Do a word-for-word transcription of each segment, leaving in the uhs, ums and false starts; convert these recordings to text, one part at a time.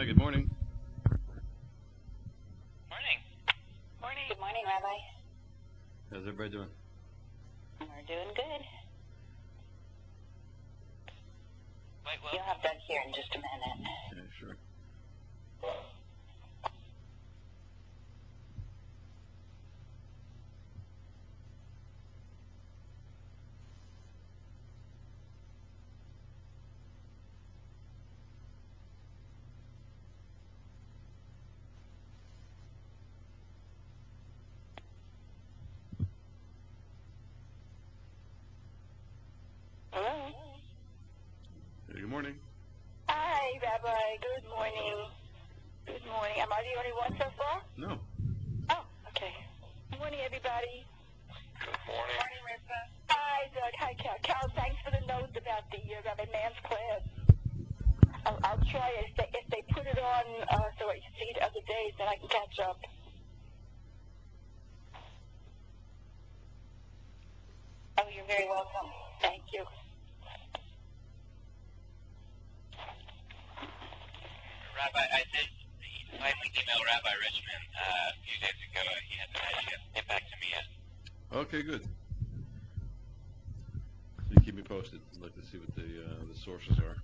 Hi, good morning. Morning. Morning. Good morning, Rabbi. How's everybody doing? We're doing good. Wait, well, you'll have Doug here in just a minute. Yeah, sure. Hello? Hey, good morning. Hi, Rabbi. Good morning. Good morning. Am I the only one so far? No. Oh, okay. Good morning, everybody. Good morning. Good morning, Ripka. Hi, Doug. Hi, Cal. Cal, thanks for the note about the uh, Rabbi Mann's class. I'll, I'll try it. If they, if they put it on uh, so I see it other days, then I can catch up. Oh, you're very welcome. Thank you. Rabbi, I did finally email Rabbi Richmond uh, a few days ago. He hasn't had a chance to get back to me yet. Okay, good. So you keep me posted. I'd like to see what the uh, the sources are.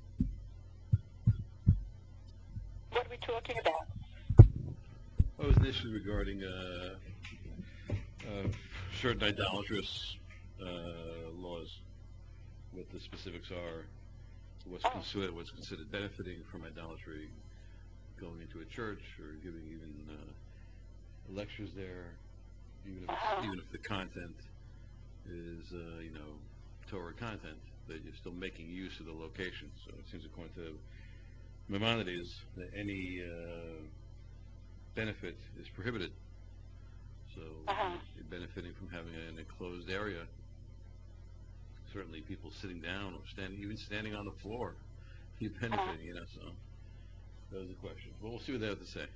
What are we talking about? Oh, it was an issue regarding uh, uh, certain idolatrous uh, laws, what the specifics are, what's Oh. considered what's considered benefiting from idolatry, going into a church or giving even uh, lectures there, even if it's, Uh-huh. even if the content is uh, you know Torah content, that you're still making use of the location. So it seems according to Maimonides that any uh, benefit is prohibited. So Uh-huh. you're benefiting from having an enclosed area. Certainly, people sitting down or standing, even standing on the floor, you're benefiting. You know, so that was the question. Well, we'll see what they have to say.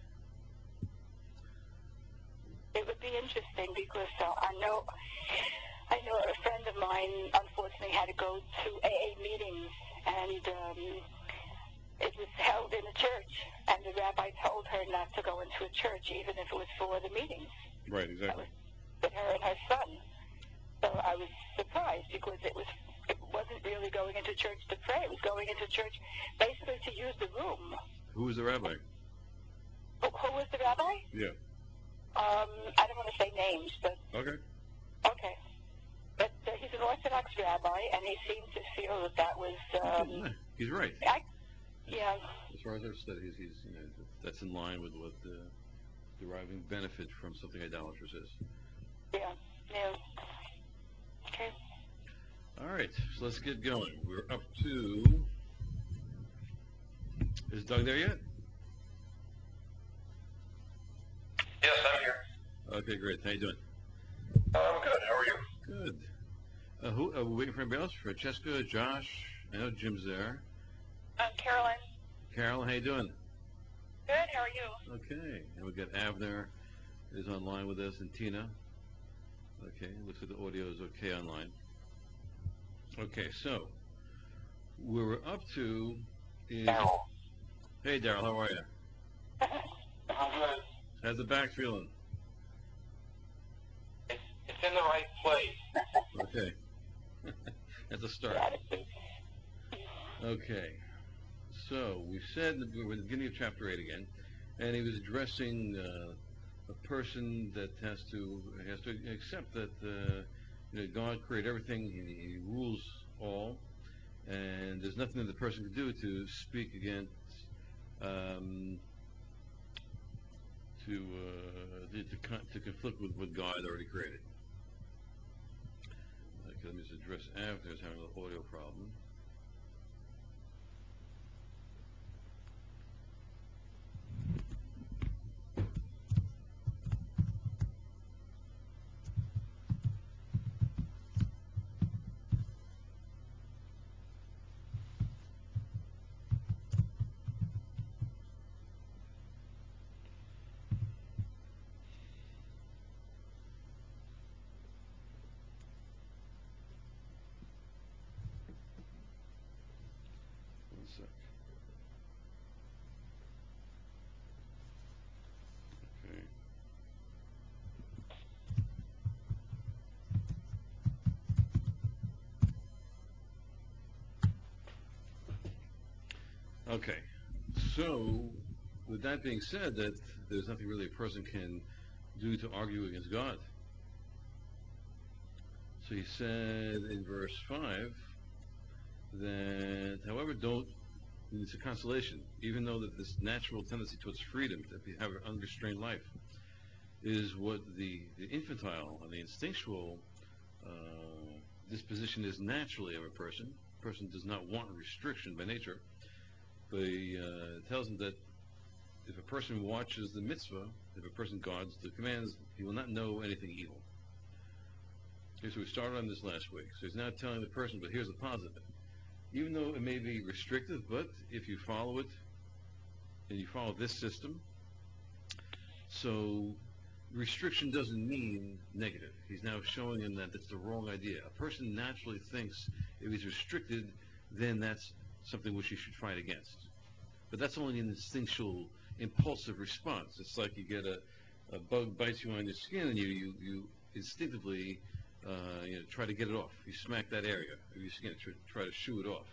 It would be interesting because uh, I know I know a friend of mine unfortunately had to go to A A meetings, and um, it was held in a church, and the rabbi told her not to go into a church even if it was for the meetings. Right, That exactly. was with her and her son. So I was surprised because it was it wasn't really going into church to pray. It was going into church basically to use the room. Who was the rabbi? Who, who was the rabbi? Yeah. Um, I don't want to say names, but Okay. okay. But uh, he's an Orthodox rabbi, and he seemed to feel that that was. Um, Yeah, he's right. I, yeah. As far as I've studied, he's, you know, that's in line with what uh, deriving benefit from something idolatrous is. Yeah. Yeah. Okay. All right, so let's get going. We're up to. Is Doug there yet? Yes, I'm here. Okay, great. How you doing? I'm good. How are you? Good. Uh, who? Are we waiting for anybody else? Francesca, Josh. I know Jim's there. Um, Carolyn. Carolyn, how you doing? Good. How are you? Okay. And we got Avner is online with us, and Tina. Okay. Looks like the audio is okay online. Okay, so where we're up to is. Daryl. Hey, Daryl, how are you? I'm good. How's the back feeling? It's, it's in the right place. Okay. That's a start. Okay. So we said that we were at the beginning of chapter eight again, and he was addressing uh, a person that has to has to accept that uh, you know, God created everything, he, he rules all, and there's nothing that the person can do to speak against um, to, uh, to to con- to conflict with what God already created. Okay, let me just address after is having an audio problem. Okay, so with that being said, that there's nothing really a person can do to argue against God. So he said in verse five that, however, don't, it's a consolation, even though that this natural tendency towards freedom, that we have an unrestrained life, is what the, the infantile and the instinctual uh, disposition is naturally of a person. A person does not want restriction by nature, but he uh, tells him that if a person watches the mitzvah, if a person guards the commands, he will not know anything evil. Okay, so we started on this last week. So he's now telling the person, but here's the positive. Even though it may be restrictive, but if you follow it, and you follow this system, so restriction doesn't mean negative. He's now showing him that that's the wrong idea. A person naturally thinks if he's restricted, then that's something which he should fight against. But that's only an instinctual, impulsive response. It's like you get a, a bug bites you on your skin, and you, you, you instinctively uh, you know, try to get it off. You smack that area of your skin, try, try to shoo it off.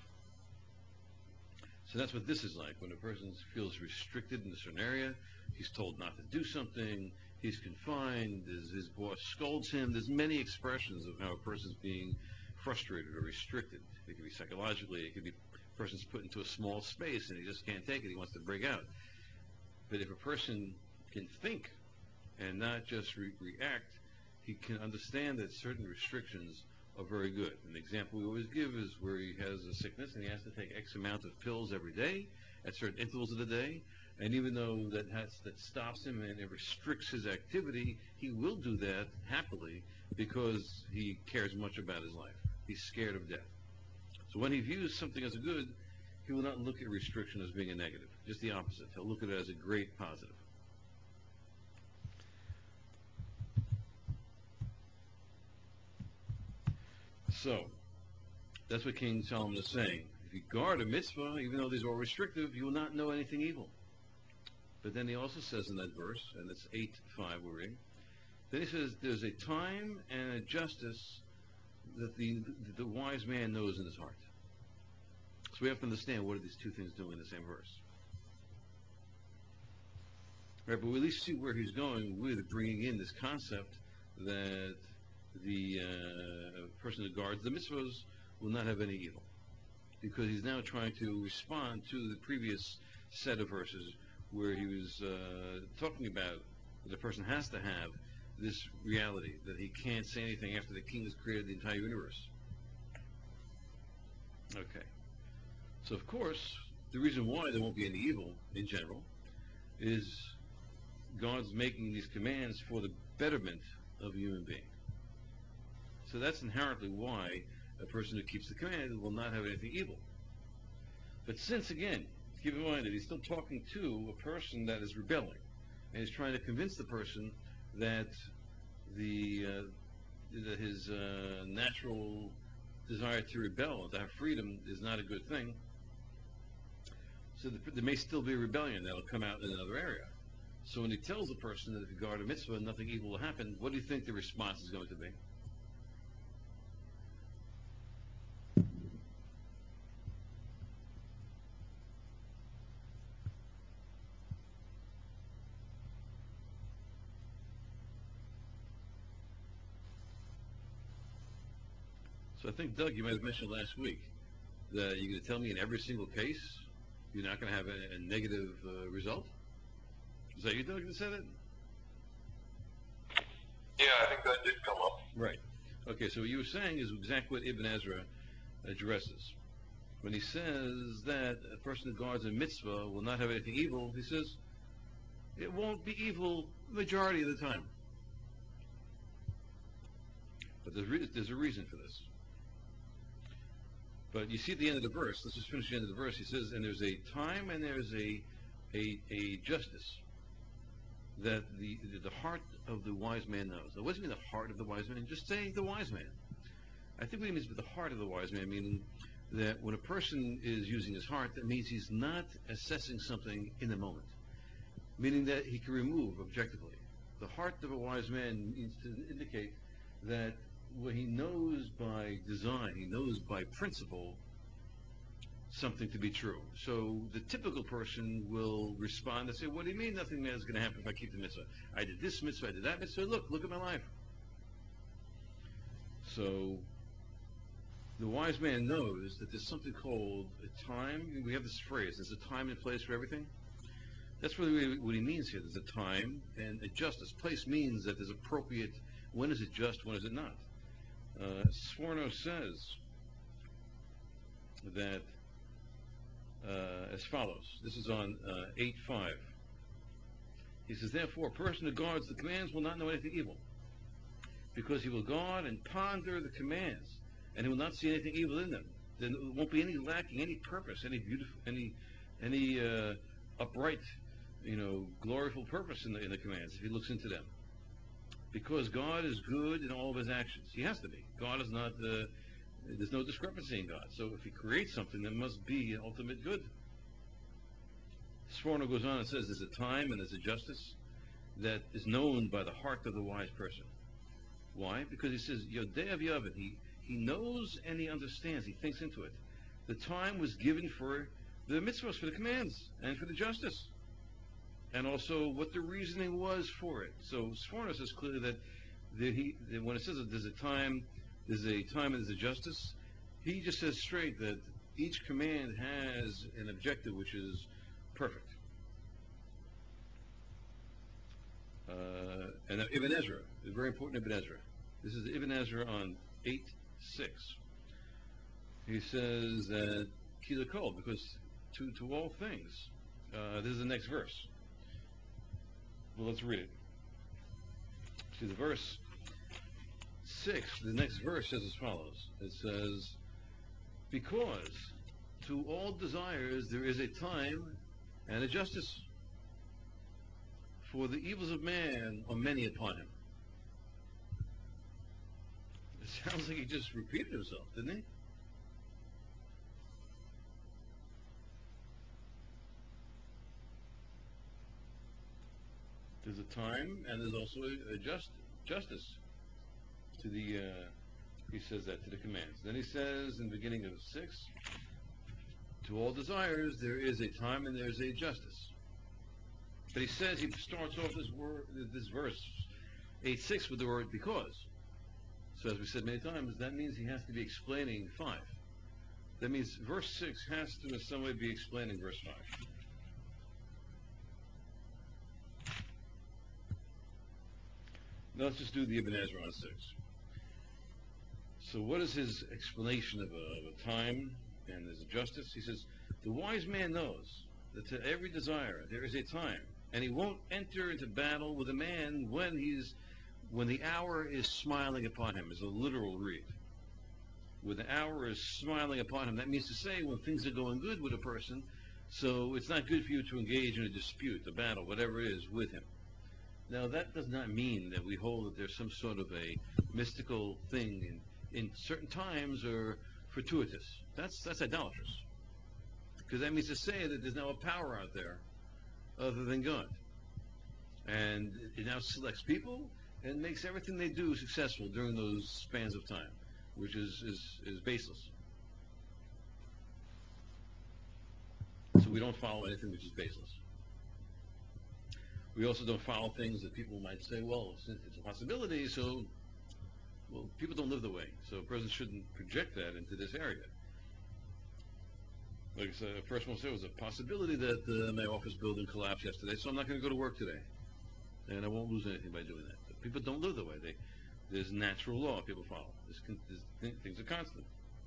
So that's what this is like. When a person feels restricted in a certain area, he's told not to do something, he's confined, his, his boss scolds him. There's many expressions of how a person's being frustrated or restricted. It could be psychologically, it could be a person's put into a small space and he just can't take it, he wants to break out. But if a person can think and not just re- react, he can understand that certain restrictions are very good. An example we always give is where he has a sickness and he has to take X amount of pills every day at certain intervals of the day, and even though that has, that stops him and it restricts his activity, he will do that happily because he cares much about his life. He's scared of death. So when he views something as a good, he will not look at restriction as being a negative. Just the opposite. He'll look at it as a great positive. So, that's what King Solomon is saying. If you guard a mitzvah, even though these are all restrictive, you will not know anything evil. But then he also says in that verse, and it's eight five we're reading, then he says there's a time and a justice that the, the wise man knows in his heart. So we have to understand what are these two things doing in the same verse. Right, but we at least see where he's going with bringing in this concept that the uh, person who guards the mitzvahs will not have any evil. Because he's now trying to respond to the previous set of verses where he was uh, talking about that the person has to have this reality, that he can't say anything after the king has created the entire universe. Okay. So, of course, the reason why there won't be any evil in general is God's making these commands for the betterment of a human being. So that's inherently why a person who keeps the command will not have anything evil. But since, again, keep in mind that he's still talking to a person that is rebelling, and he's trying to convince the person that the uh, that his uh, natural desire to rebel, to have freedom, is not a good thing. So there may still be a rebellion that will come out in another area. So when he tells the person that if you guard a mitzvah, nothing evil will happen, what do you think the response is going to be? So I think, Doug, you might have mentioned last week that you're going to tell me in every single case you're not going to have a, a negative uh, result? Is that you, Doug, that said it? Yeah, I think that did come up. Right. Okay, so what you were saying is exactly what Ibn Ezra addresses. When he says that a person who guards a mitzvah will not have anything evil, he says it won't be evil the majority of the time. But there's, re- there's a reason for this. But you see at the end of the verse, let's just finish the end of the verse, he says, and there's a time and there's a, a, a justice that the, the heart of the wise man knows. Now, what does it mean the heart of the wise man? Just say the wise man. I think what he means with the heart of the wise man, meaning that when a person is using his heart, that means he's not assessing something in the moment, meaning that he can remove objectively. The heart of a wise man means to indicate that what he knows by design, he knows by principle, something to be true. So the typical person will respond and say, what do you mean nothing bad is going to happen if I keep the mitzvah? I did this mitzvah, I did that mitzvah, look, look at my life. So the wise man knows that there's something called a time. We have this phrase, there's a time and place for everything. That's really what he means here. There's a time and a justice. Place means that there's appropriate, when is it just, when is it not? Uh, Sforno says that uh, as follows. This is on uh, eight five. He says, therefore, a person who guards the commands will not know anything evil, because he will guard and ponder the commands, and he will not see anything evil in them. There won't be any lacking, any purpose, any beautiful, any any uh, upright, you know, gloriful purpose in the in the commands if he looks into them. Because God is good in all of his actions. He has to be. God is not. Uh, there's no discrepancy in God. So if he creates something, there must be an ultimate good. Sforno goes on and says there's a time and there's a justice that is known by the heart of the wise person. Why? Because he says, Yodei of Yavin, he, he knows and he understands, he thinks into it. The time was given for the mitzvahs, for the commands, and for the justice. And also what the reasoning was for it. So Sforno says clearly that, that, he, that when it says that there's a time, there's a time and there's a justice, he just says straight that each command has an objective which is perfect. Uh, and Ibn Ezra, is very important. Ibn Ezra. This is Ibn Ezra on eight six. He says that Kilakol, because to, to all things, uh, this is the next verse. Well, let's read it. See, the verse six, the next verse says as follows. It says, because to all desires there is a time and a justice, for the evils of man are many upon him. It sounds like he just repeated himself, didn't he? There's a time and there's also a, a just justice to the, uh, he says that, to the commands. Then he says in the beginning of six, to all desires there is a time and there's a justice. But he says, he starts off this word, this verse, eight six, with the word because. So as we said many times, that means he has to be explaining five. That means verse six has to in some way be explaining verse five. Now let's just do the Ibn Ezra on six. So what is his explanation of a, of a time and there's a justice? He says, the wise man knows that to every desire there is a time, and he won't enter into battle with a man when he's when the hour is smiling upon him, is a literal read. When the hour is smiling upon him, that means to say when things are going good with a person, so it's not good for you to engage in a dispute, a battle, whatever it is, with him. Now that does not mean that we hold that there's some sort of a mystical thing in, in certain times or fortuitous. That's that's idolatrous. Because that means to say that there's now a power out there other than God. And it now selects people and makes everything they do successful during those spans of time, which is, is, is baseless. So we don't follow anything which is baseless. We also don't follow things that people might say, well, since it's a possibility, so, well, people don't live the way. So a person shouldn't project that into this area. Like I said, a person will say it was a possibility that uh, my office building collapsed yesterday, so I'm not going to go to work today. And I won't lose anything by doing that. But people don't live the way. They, there's natural law people follow. There's, there's, things are constant.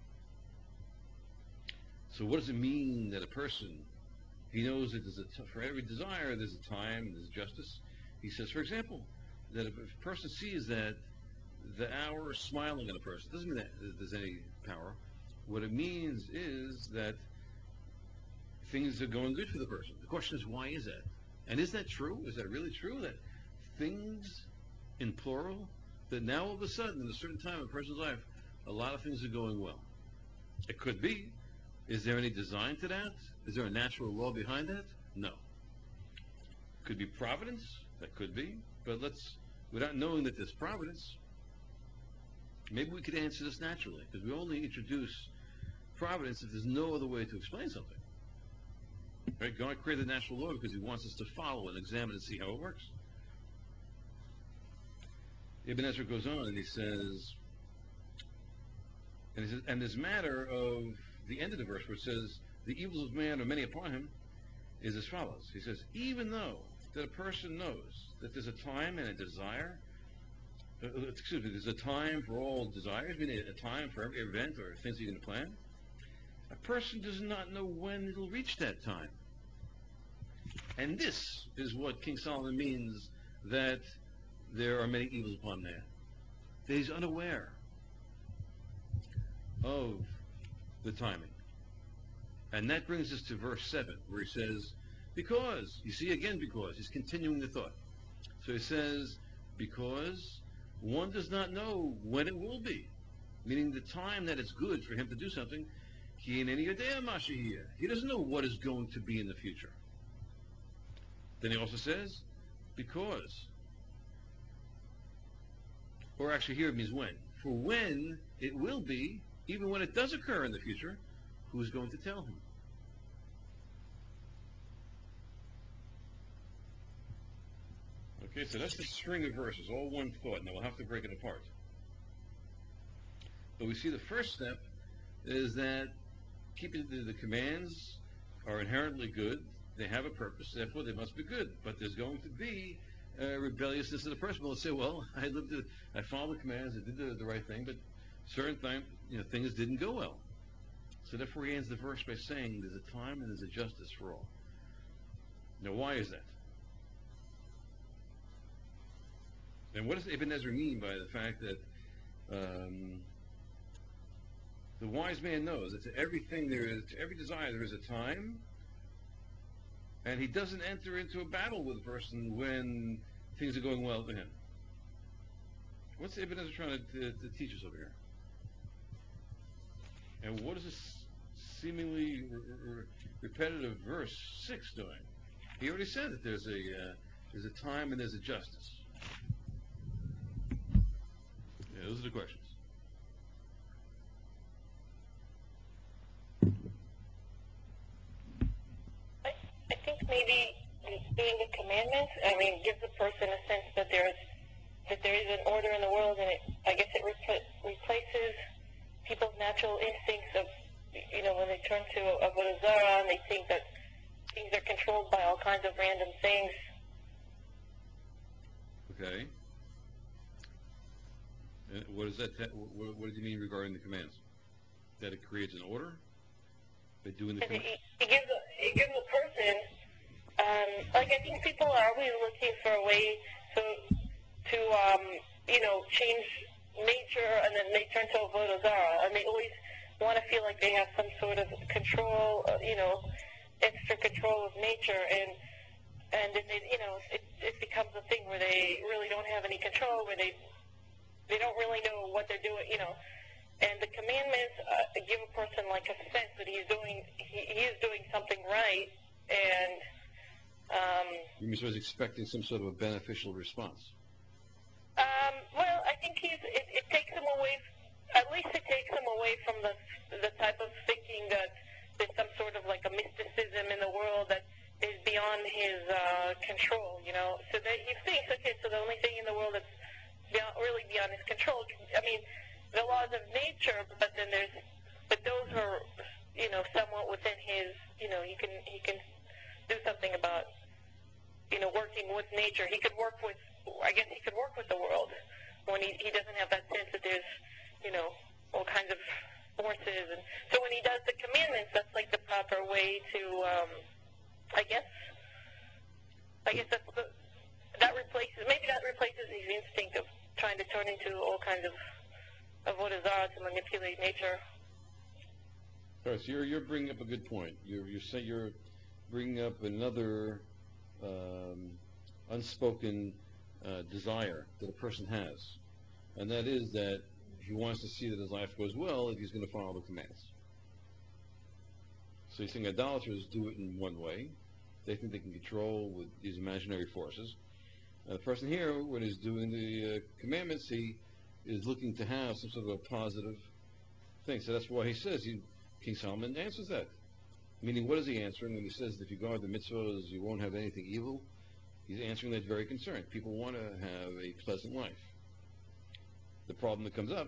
So what does it mean that a person, he knows that there's a t- for every desire there's a time and there's justice? He says, for example, that if a person sees that the hour is smiling at a person, it doesn't mean that there's any power. What it means is that things are going good for the person. The question is, why is that? And is that true? Is that really true that things, in plural, that now all of a sudden, in a certain time in a person's life, a lot of things are going well? It could be. Is there any design to that? Is there a natural law behind that? No. Could be providence. That could be. But let's, without knowing that there's providence, maybe we could answer this naturally, because we only introduce providence if there's no other way to explain something. Right? God created the natural law because he wants us to follow and examine and see how it works. Ibn Ezra goes on and he says, and, he says, and this matter of the end of the verse where it says, the evils of man are many upon him, is as follows. He says, even though that a person knows that there's a time and a desire, uh, excuse me, there's a time for all desires, meaning a time for every event or things you're going to plan, a person does not know when it'll reach that time. And this is what King Solomon means that there are many evils upon man. That he's unaware of the timing. And that brings us to verse seven, where he says, because, you see again because, he's continuing the thought. So he says, because one does not know when it will be, meaning the time that it's good for him to do something. He doesn't know what is going to be in the future. Then he also says, because, or actually here it means when. For when it will be, even when it does occur in the future, who's going to tell him? Okay, so that's the string of verses, all one thought. Now we'll have to break it apart. But we see the first step is that keeping the, the commands are inherently good. They have a purpose, therefore they must be good. But there's going to be uh, rebelliousness of the person. Will say, well, I lived, the, I followed the commands, I did the, the right thing, but certain time, you know, things didn't go well. So therefore he ends the verse by saying there's a time and there's a justice for all. Now why is that? And what does Ibn Ezra mean by the fact that um, the wise man knows that to everything there is, to every desire there is a time, and he doesn't enter into a battle with a person when things are going well to him? What's Ibn Ezra trying to, to, to teach us over here? And what is this seemingly re- re- repetitive verse six doing? He already said that there's a uh, there's a time and there's a justice. Yeah, those are the questions. I, I think maybe doing the commandments, I mean, gives a person a sense that there's that there is an order in the world, and it, I guess it repl- replaces people's natural instincts of, you know, when they turn to Avodah Zarah and they think that things are controlled by all kinds of random things. Okay. And what does that? Ta- what, what do you mean regarding the commands? That it creates an order? By doing the commands? It, it gives a, it gives a person, um, like I think people are always looking for a way to, to um, you know, change nature, and then they turn to Avodah Zarah, and they always want to feel like they have some sort of control, uh, you know, extra control of nature, and and then they, you know, it, it becomes a thing where they really don't have any control, where they they don't really know what they're doing, you know. And the commandments uh, give a person like a sense that he's doing he, he is doing something right, and um, You mean so he's expecting some sort of a beneficial response? um, well, I think he's it, it takes him away. At least it takes him away from the the type of thinking that there's some sort of like a mysticism in the world that is beyond his uh, control, you know. So that he thinks, okay, so the only thing in the world that's beyond, really beyond his control, I mean, the laws of nature, but then there's, but those are, you know, somewhat within his, you know, he can he can do something about, you know, working with nature. He could work with, I guess he could work with the world when he he doesn't have that sense that there's, you know, all kinds of forces. And so when he does the commandments, that's like the proper way to, um, I guess, I guess that's the, that replaces, maybe that replaces his instinct of trying to turn into all kinds of Avodah Zarah to manipulate nature. All right, so you're, you're bringing up a good point. You're, you're saying you're bringing up another um, unspoken uh, desire that a person has, and that is that he wants to see that his life goes well if he's going to follow the commands. So you're saying idolaters do it in one way. They think they can control with these imaginary forces. And the person here, when he's doing the uh, commandments, he is looking to have some sort of a positive thing. So that's why he says he King Solomon answers that. Meaning, what is he answering when he says that if you guard the mitzvahs, you won't have anything evil? He's answering that very concern. People want to have a pleasant life. The problem that comes up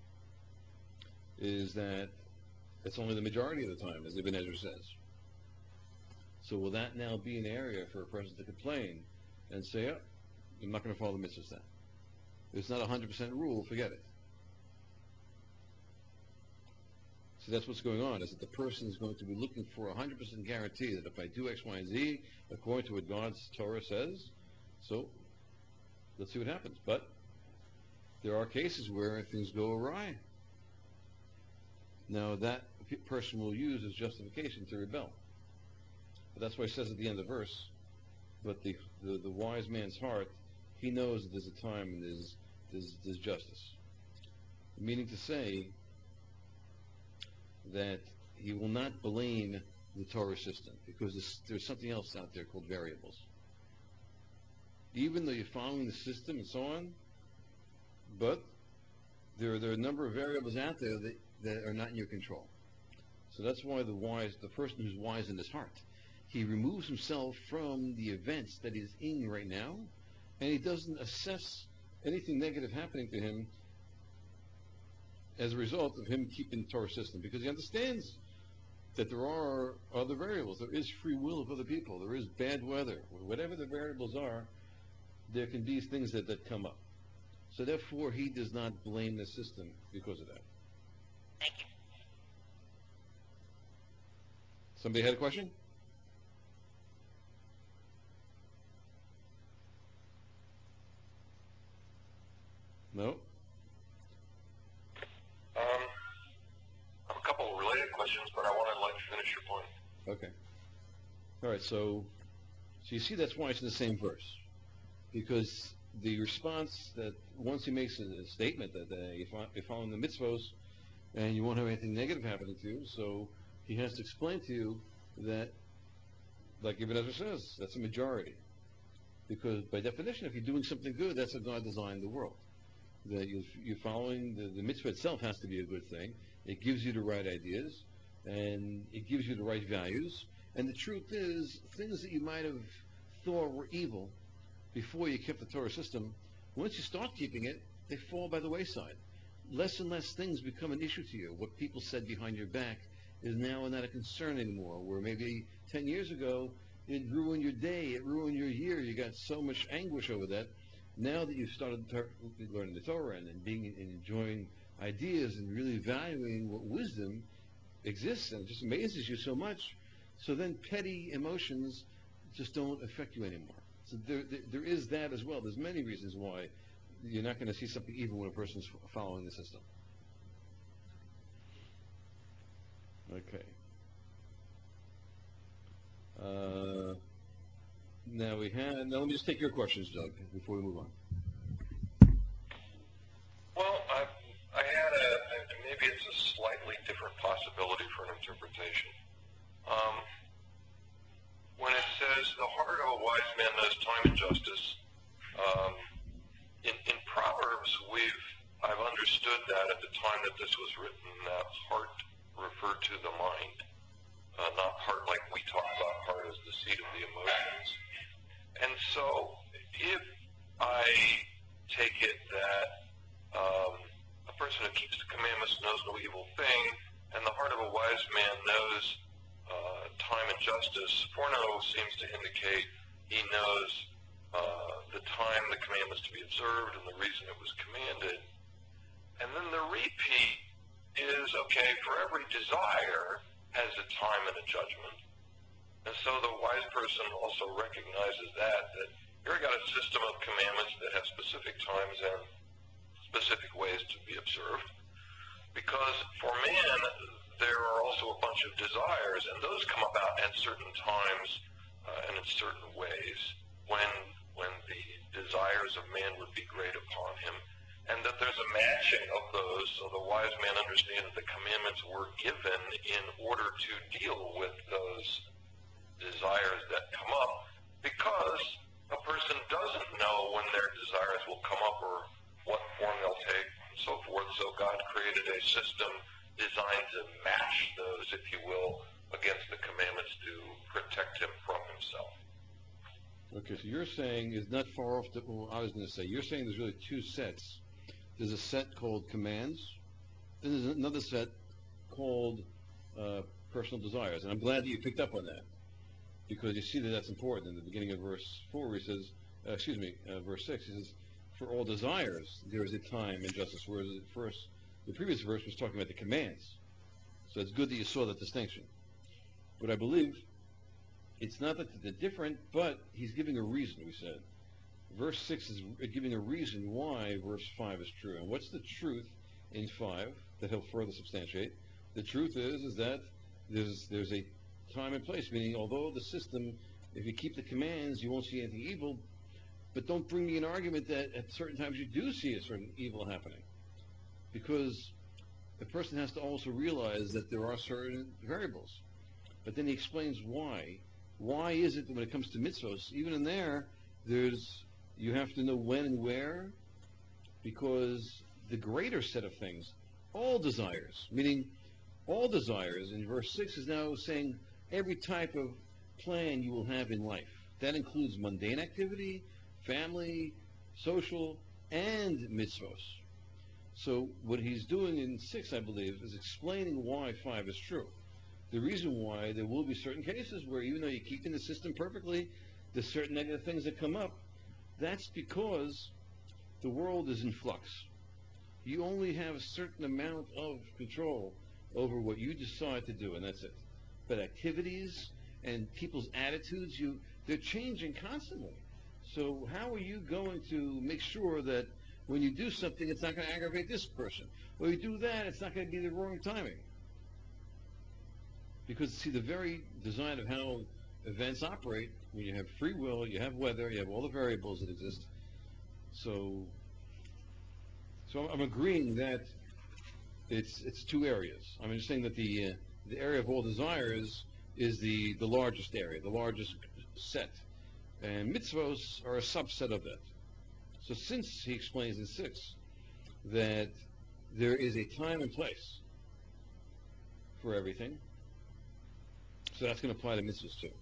is that it's only the majority of the time, as Ibn Ezra says. So will that now be an area for a person to complain and say, oh, I'm not going to follow the mitzvahs then? If it's not a one hundred percent rule, forget it. So that's what's going on, is that the person is going to be looking for a one hundred percent guarantee that if I do X, Y, and Z, according to what God's Torah says, so let's see what happens. But there are cases where things go awry. Now that person will use as justification to rebel. But that's why it says at the end of the verse, but the, the, the wise man's heart, he knows that there's a time and there's, there's, there's justice. Meaning to say that he will not blame the Torah system, because there's, there's something else out there called variables. Even though you're following the system and so on, but there, there are a number of variables out there that, that are not in your control. So that's why the wise, the person who's wise in his heart, he removes himself from the events that he's in right now, and he doesn't assess anything negative happening to him as a result of him keeping the Torah system, because he understands that there are other variables. There is free will of other people. There is bad weather. Whatever the variables are, there can be things that, that come up. So therefore, he does not blame the system because of that. Thank you. Somebody had a question? No? Um, I have a couple of related questions, but I want to let you finish your point. Okay. All right, so, so you see that's why it's in the same verse. Because the response that once he makes a, a statement that uh, you're, fo- you're following the mitzvos and you won't have anything negative happening to you, so he has to explain to you that, like Ibn Ezra says, that's a majority. Because by definition, if you're doing something good, that's how God designed the world. That you're, you're following, the, the mitzvah itself has to be a good thing. It gives you the right ideas, and it gives you the right values. And the truth is, things that you might have thought were evil before you kept the Torah system, once you start keeping it, they fall by the wayside. Less and less things become an issue to you. What people said behind your back is now not a concern anymore, where maybe ten years ago, it ruined your day, it ruined your year, you got so much anguish over that. Now that you've started tor- learning the Torah and, and being and enjoying ideas and really valuing what wisdom exists, and it just amazes you so much, so then petty emotions just don't affect you anymore. So there, there, there is that as well. There's many reasons why you're not going to see something evil when a person's following the system. Okay. Uh, now we have. Now let me just take your questions, Doug, before we move on. Well, I, I had a, maybe it's a slightly different possibility for an interpretation. Um, when it says, the heart of a wise man knows time and justice, um, in, in Proverbs, we've, I've understood that at the time that this was written, that heart referred to the mind, uh, not heart like we talk about heart as the seat of the emotions. And so, if I take it that um, a person who keeps the commandments knows no evil thing, and the heart of a wise man knows uh, time and justice, Forno seems to indicate he knows uh, the time the commandments to be observed and the reason it was commanded. And then the repeat is, okay, for every desire has a time and a judgment. And so the wise person also recognizes that, that here I got a system of commandments that have specific times and specific ways to be observed. Because for man, there are also a bunch of desires, and those come about at certain times uh, and in certain ways when when the desires of man would be great upon him, and that there's a matching of those, so the wise man understands that the commandments were given in order to deal with those desires that come up, because a person doesn't know when their desires will come up or what form they'll take, and so forth. So God created a system designed to match those Okay, so you're saying is not far off. The, well, I was going to say you're saying there's really two sets. There's a set called commands. Then there's another set called uh, personal desires, and I'm glad that you picked up on that because you see that that's important. In the beginning of verse four, he says, uh, excuse me, uh, verse six, he says, "For all desires there is a time and justice." Whereas the first, the previous verse was talking about the commands. So it's good that you saw that distinction. But I believe it's not that they're different, but he's giving a reason. We said verse six is giving a reason why verse five is true. And what's the truth in five that he'll further substantiate? The truth is is that there's there's a time and place, meaning although the system, if you keep the commands, you won't see anything evil, but don't bring me an argument that at certain times you do see a certain evil happening. Because the person has to also realize that there are certain variables. But then he explains why. Why is it that when it comes to mitzvos, even in there, there's you have to know when and where, because the greater set of things, all desires, meaning all desires, in verse six is now saying every type of plan you will have in life. That includes mundane activity, family, social, and mitzvos. So what he's doing in six, I believe, is explaining why five is true. The reason why there will be certain cases where even though you're keeping the system perfectly, there's certain negative things that come up. That's because the world is in flux. You only have a certain amount of control over what you decide to do, and that's it. But activities and people's attitudes, you they're changing constantly. So how are you going to make sure that when you do something, it's not going to aggravate this person? Or you do that, it's not going to be the wrong timing. Because, see, the very design of how events operate, when you have free will, you have weather, you have all the variables that exist. So, so I'm agreeing that it's it's two areas. I'm just saying that the uh, the area of all desires is the, the largest area, the largest set. And mitzvos are a subset of that. So since he explains in six that there is a time and place for everything, so that's going to apply to mitzvahs too.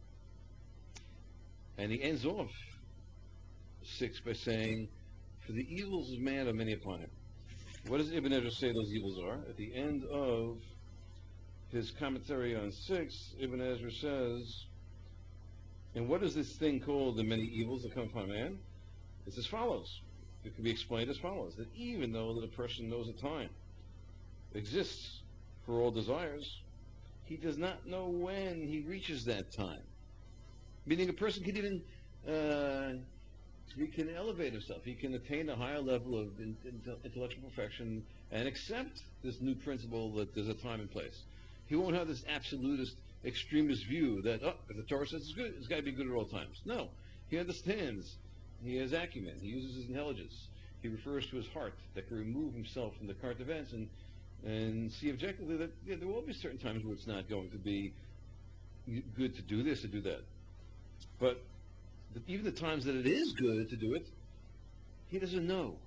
And he ends off six by saying, "For the evils of man are many upon him." What does Ibn Ezra say those evils are? At the end of his commentary on six, Ibn Ezra says, "And what is this thing called the many evils that come upon man?" It's as follows. It can be explained as follows: that even though that a person knows a time exists for all desires, he does not know when he reaches that time. Meaning a person can even, uh, he can elevate himself. He can attain a higher level of in, in, intellectual perfection and accept this new principle that there's a time and place. He won't have this absolutist, extremist view that, oh, if the Torah says it's good, it's got to be good at all times. No. He understands. He has acumen. He uses his intelligence. He refers to his heart that can remove himself from the current events and and see objectively that yeah, there will be certain times where it's not going to be good to do this, to do that. But the, even the times that it is good to do it, he doesn't know.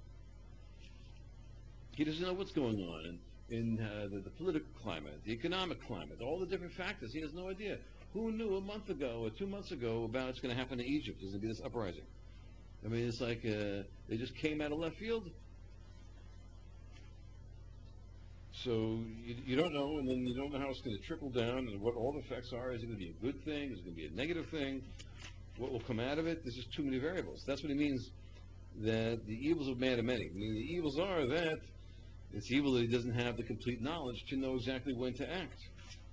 He doesn't know what's going on in, in uh, the, the political climate, the economic climate, all the different factors. He has no idea. Who knew a month ago or two months ago about what's going to happen in Egypt? There's going to be this uprising. I mean, it's like uh, they just came out of left field. So you, you don't know, and then you don't know how it's going to trickle down and what all the effects are. Is it going to be a good thing? Is it going to be a negative thing? What will come out of it? There's just too many variables. That's what he means, that the evils of man are many. I mean, the evils are that it's evil that he doesn't have the complete knowledge to know exactly when to act.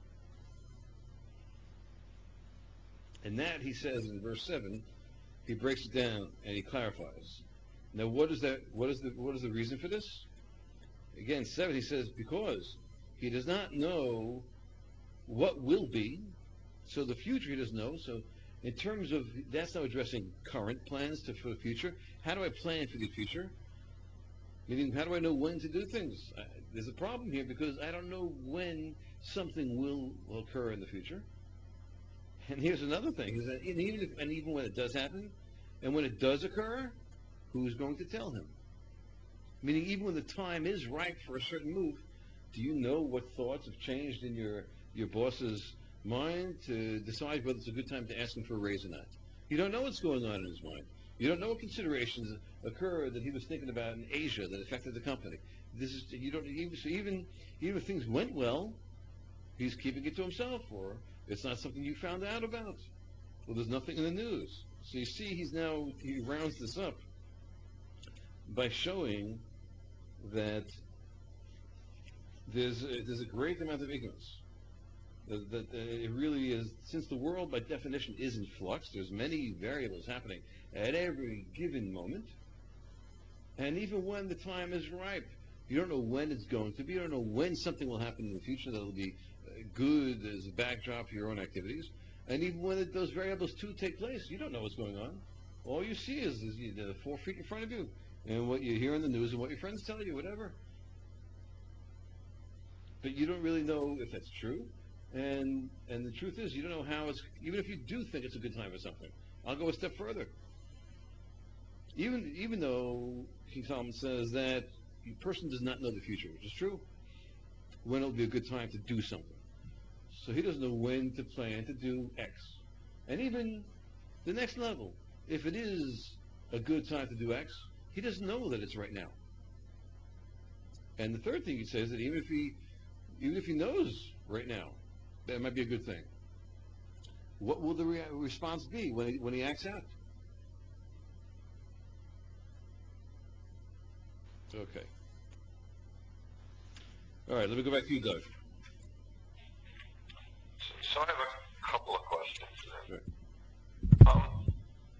And that, he says in verse seven, he breaks it down and he clarifies. Now, what is that? What is the what is the reason for this? Again, seven, he says, because he does not know what will be, so the future he doesn't know. So in terms of, that's now addressing current plans to, for the future. How do I plan for the future? Meaning, how do I know when to do things? I, there's a problem here because I don't know when something will, will occur in the future. And here's another thing, is that and even, if, and even when it does happen, and when it does occur, who's going to tell him? Meaning, even when the time is right for a certain move, do you know what thoughts have changed in your, your boss's mind to decide whether it's a good time to ask him for a raise or not? You don't know what's going on in his mind. You don't know what considerations occur that he was thinking about in Asia that affected the company. This is you don't even so even even if things went well, he's keeping it to himself, or it's not something you found out about. Well, there's nothing in the news. So you see, he's now he rounds this up by showing that there's a, there's a great amount of ignorance. That, that uh, it really is, since the world by definition is in flux, there's many variables happening at every given moment, and even when the time is ripe, you don't know when it's going to be, you don't know when something will happen in the future that will be uh, good as a backdrop for your own activities, and even when it, those variables too take place, you don't know what's going on. All you see is, is you, the four feet in front of you, and what you hear in the news and what your friends tell you, whatever. But you don't really know if that's true. And and the truth is, you don't know how it's, even if you do think it's a good time for something. I'll go a step further. Even even though King Solomon says that a person does not know the future, which is true, when it'll be a good time to do something. So he doesn't know when to plan to do X. And even the next level, if it is a good time to do X, he doesn't know that it's right now. And the third thing he says that even if he even if he knows right now, that might be a good thing. What will the re- response be when he, when he acts out? Okay. All right, let me go back to you, Doug. So I have a couple of questions. Sure. Um,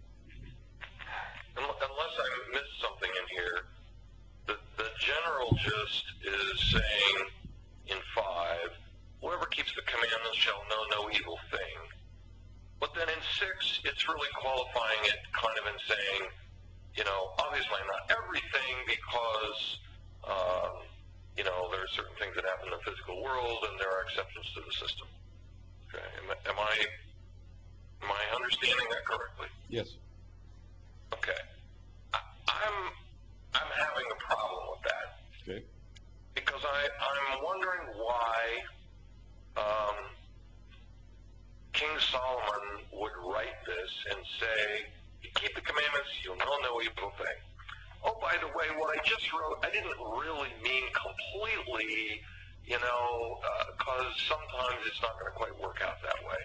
unless I missed something in here, the, the general gist is saying in five, whoever keeps the commandments shall know no evil thing. But then in six, it's really qualifying it kind of in saying, you know, obviously not everything because, um, you know, there are certain things that happen in the physical world and there are exceptions to the system. Okay. Am, am I am I understanding that correctly? Yes. Okay. I, I'm I'm having a problem with that. Okay. Because I, I'm wondering why um, King Solomon would write this and say, you keep the commandments, you'll know no evil thing. Oh, by the way, what I just wrote, I didn't really mean completely, you know, because uh, sometimes it's not going to quite work out that way.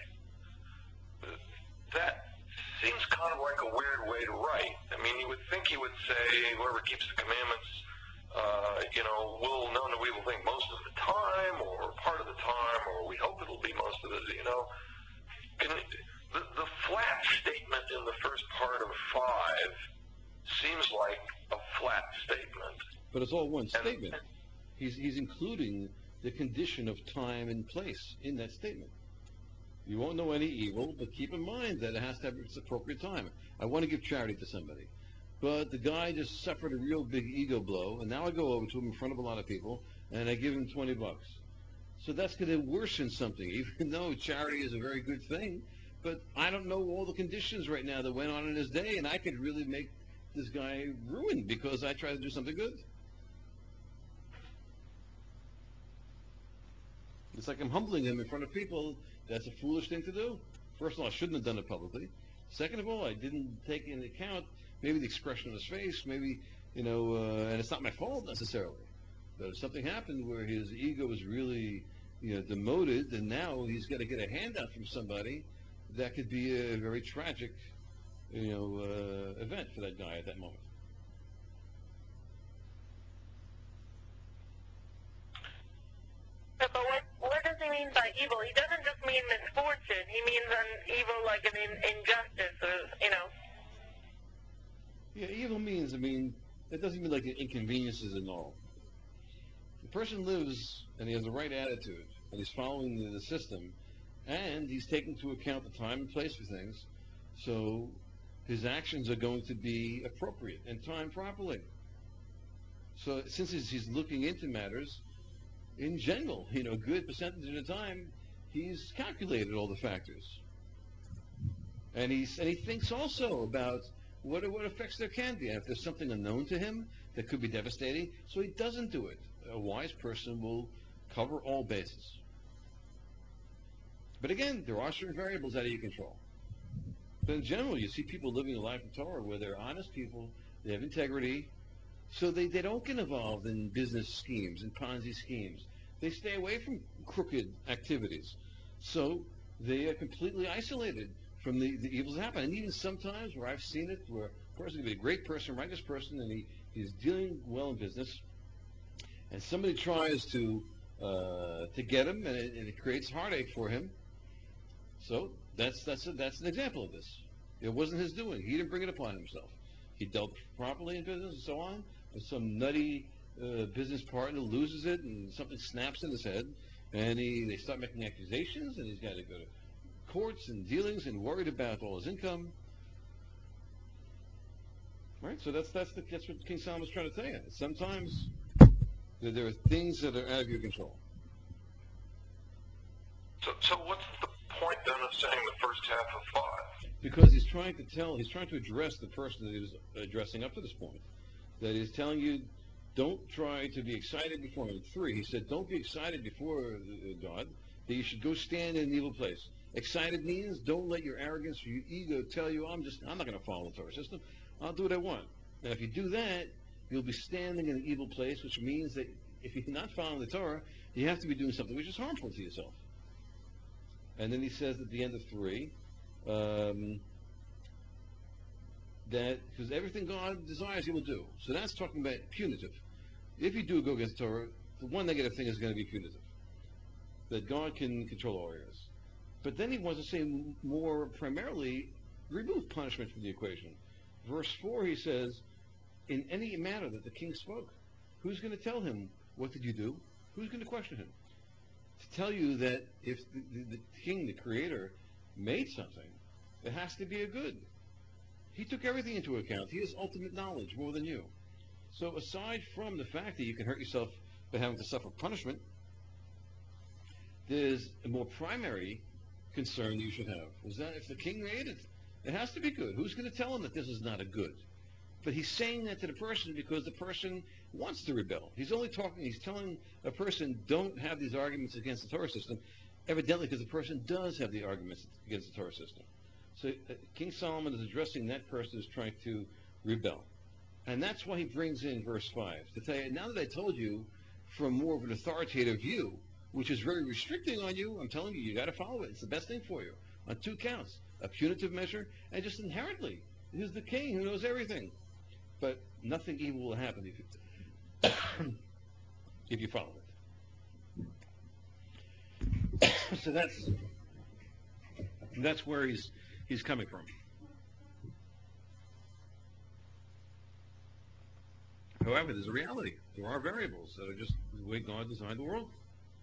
That seems kind of like a weird way to write. I mean, you would think he would say, whoever keeps the commandments, uh, you know, will know no evil thing most of the time, or part of the time, or we hope it'll be most of it, you know. Can, the, the flat statement in the first part of five seems like a flat statement. But it's all one and, statement. He's, he's including the condition of time and place in that statement. You won't know any evil, but keep in mind that it has to have its appropriate time. I want to give charity to somebody, but the guy just suffered a real big ego blow, and now I go over to him in front of a lot of people, and I give him twenty bucks. So that's going to worsen something, even though charity is a very good thing. But I don't know all the conditions right now that went on in his day, and I could really make this guy ruined because I tried to do something good. It's like I'm humbling him in front of people. That's a foolish thing to do. First of all, I shouldn't have done it publicly. Second of all, I didn't take into account maybe the expression of his face, maybe, you know, uh, and it's not my fault necessarily. But if something happened where his ego was really, you know, demoted, and now he's got to get a handout from somebody, that could be a very tragic, you know, uh, event for that guy at that moment. But what, what does he mean by evil? He doesn't just mean misfortune. He means an evil like an in, injustice, or, you know. Yeah, evil means, I mean, it doesn't mean like inconveniences and all. The person lives and he has the right attitude, and he's following the, the system, and he's taking into account the time and place for things, so his actions are going to be appropriate and timed properly. So since he's, he's looking into matters, in general, you know, a good percentage of the time, he's calculated all the factors. And he's and he thinks also about what what effects there can be. And if there's something unknown to him that could be devastating, so he doesn't do it. A wise person will cover all bases. But again, there are certain variables out of your control. But in general, you see people living a life of Torah where they're honest people, they have integrity, so they, they don't get involved in business schemes and Ponzi schemes. They stay away from crooked activities. So they are completely isolated from the, the evils that happen. And even sometimes where I've seen it, where a person can be a great person, righteous person, and he, he's dealing well in business, and somebody tries to uh, to get him, and it, and it creates heartache for him. So that's that's a, that's an example of this. It wasn't his doing. He didn't bring it upon himself. He dealt properly in business and so on. But some nutty uh, business partner loses it, and something snaps in his head, and he they start making accusations, and he's got to go to courts and dealings, and worried about all his income. Right. So that's that's the, that's what King Solomon's trying to tell you. Sometimes there, there are things that are out of your control. So, so what's the point then of saying the first half of five? Because he's trying to tell, he's trying to address the person that he was addressing up to this point. That he's telling you, don't try to be excited before him. Three, he said, don't be excited before God, that you should go stand in an evil place. Excited means don't let your arrogance or your ego tell you, I'm just, I'm not going to follow the Torah system. I'll do what I want. Now, if you do that, you'll be standing in an evil place, which means that if you're not following the Torah, you have to be doing something which is harmful to yourself. And then he says at the end of three, um, that because everything God desires, He will do. So that's talking about punitive. If you do go against the Torah, the one negative thing is going to be punitive. That God can control all areas. But then he wants to say more primarily, remove punishment from the equation. Verse four, he says, in any matter that the king spoke, who's going to tell him, what did you do? Who's going to question him? To tell you that if the, the, the king, the creator, made something, it has to be a good. He took everything into account. He has ultimate knowledge, more than you. So aside from the fact that you can hurt yourself by having to suffer punishment, there's a more primary concern that you should have. Is that if the king made it, it has to be good. Who's going to tell him that this is not a good? But he's saying that to the person because the person wants to rebel. He's only talking, he's telling a person, don't have these arguments against the Torah system, evidently because the person does have the arguments against the Torah system. So uh, King Solomon is addressing that person who's trying to rebel. And that's why he brings in verse five, to tell you, now that I told you from more of an authoritative view, which is very restricting on you, I'm telling you, you got to follow it. It's the best thing for you. On two counts, a punitive measure, and just inherently, he's the king who knows everything. But nothing evil will happen if you, if you follow it. So that's that's where he's he's coming from. However, there's a reality. There are variables that are just the way God designed the world.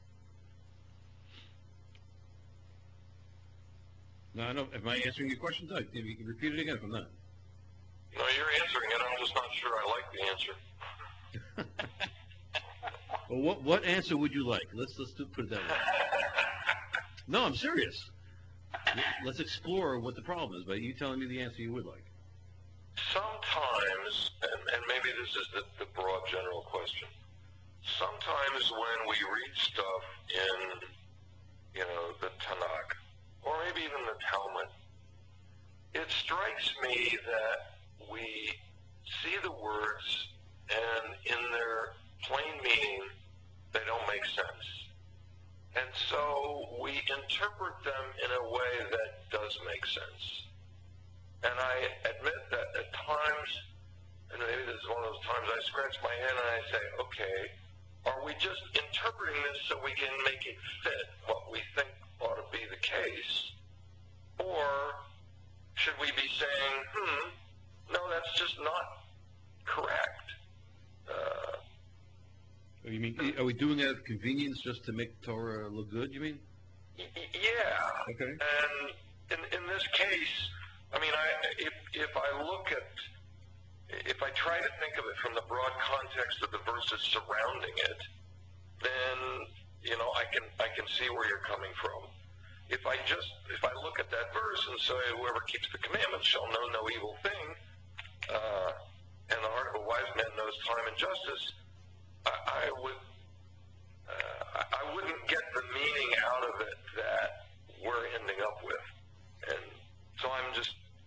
Now, I know, am I answering your question, Doug? If you can repeat it again if I'm not. No, you're answering it. I'm just not sure I like the answer. Well, what what answer would you like? Let's let's do, put it that way. No, I'm serious. Let's explore what the problem is by you telling me the answer you would like. Sometimes, and, and maybe this is the, the broad general question, sometimes when we read stuff in, you know, the Tanakh, or maybe even the Talmud, it strikes me that we see the words and in their plain meaning, they don't make sense. And so we interpret them in a way that does make sense. And I admit that at times, and maybe this is one of those times I scratch my head and I say, okay, are we just interpreting this so we can make it fit what we think ought to be the case? Or should we be saying, hmm, no, that's just not correct? Uh, Oh, you mean, are we doing it out of convenience just to make Torah look good, you mean? y- yeah. Okay. And in, in this case, I mean, I, if, if I look at, if I try to think of it from the broad context of the verses surrounding it, then, you know, I can, I can see where you're coming from. If I just, if I look at that verse and say, whoever keeps the commandments shall know no evil thing, uh, and the heart of a wise man knows time and justice, I, I would, uh, I wouldn't get the meaning out of it that we're ending up with. And so I'm just